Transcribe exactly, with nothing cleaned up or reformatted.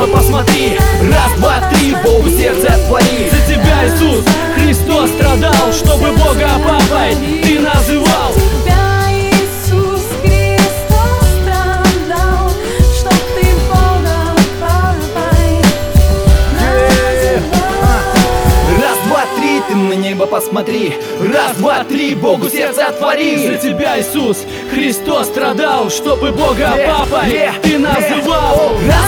небо посмотри. Раз, два, три, Богу сердце отвори. За тебя, Иисус Христос страдал, чтобы Бога папой ты называл. На небо посмотри. Раз, два, три, Богу сердце отвори. За тебя, Иисус Христос страдал, чтобы Бога папой ты называл.